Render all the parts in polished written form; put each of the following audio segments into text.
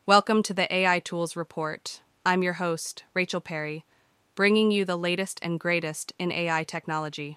Welcome to the AI Tools Report. I'm your host, Rachel Perry, bringing you the latest and greatest in AI technology.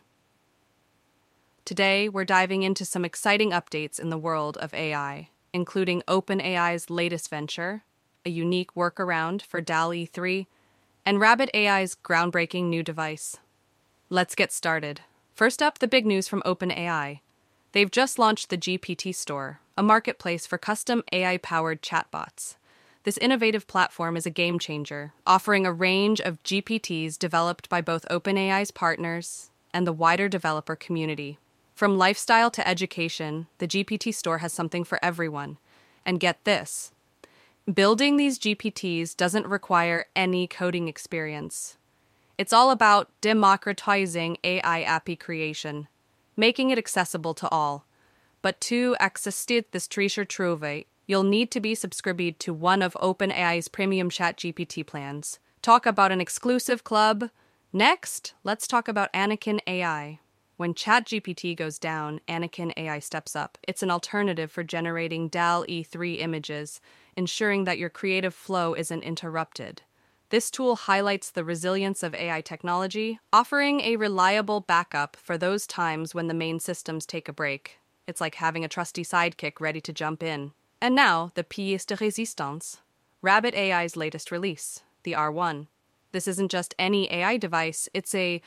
Today, we're diving into some exciting updates in the world of AI, including OpenAI's latest venture, a unique workaround for DALL-E 3, and Rabbit AI's groundbreaking new device. Let's get started. First up, the big news from OpenAI. They've just launched the GPT Store, a marketplace for custom AI-powered chatbots. This innovative platform is a game changer, offering a range of GPTs developed by both OpenAI's partners and the wider developer community. From lifestyle to education, the GPT Store has something for everyone. And get this, building these GPTs doesn't require any coding experience. It's all about democratizing AI API creation, making it accessible to all. But to access this treasure trove, you'll need to be subscribed to one of OpenAI's premium ChatGPT plans. Talk about an exclusive club. Next, let's talk about Anakin AI. When ChatGPT goes down, Anakin AI steps up. It's an alternative for generating DALL-E 3 images, ensuring that your creative flow isn't interrupted. This tool highlights the resilience of AI technology, offering a reliable backup for those times when the main systems take a break. It's like having a trusty sidekick ready to jump in. And now, the pièce de résistance, Rabbit AI's latest release, the R1. This isn't just any AI device, it's a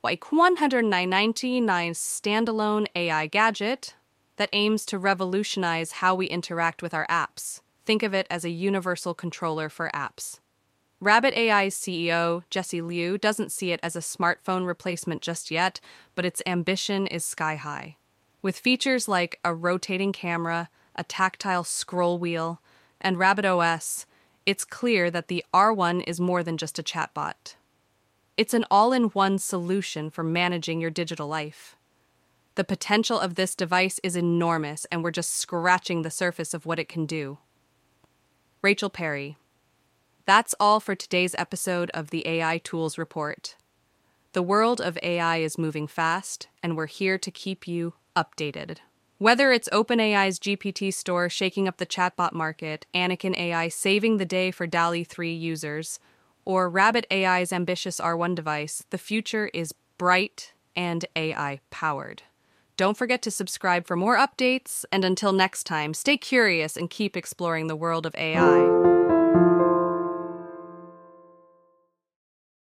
$199 standalone AI gadget that aims to revolutionize how we interact with our apps. Think of it as a universal controller for apps. Rabbit AI's CEO, Jessie Liu, doesn't see it as a smartphone replacement just yet, but its ambition is sky high. With features like a rotating camera, a tactile scroll wheel, and RabbitOS, it's clear that the R1 is more than just a chatbot. It's an all-in-one solution for managing your digital life. The potential of this device is enormous, and we're just scratching the surface of what it can do. Rachel Perry. That's all for today's episode of the AI Tools Report. The world of AI is moving fast, and we're here to keep you updated. Whether it's OpenAI's GPT Store shaking up the chatbot market, Anakin AI saving the day for DALL-E 3 users, or Rabbit AI's ambitious R1 device, the future is bright and AI-powered. Don't forget to subscribe for more updates, and until next time, stay curious and keep exploring the world of AI.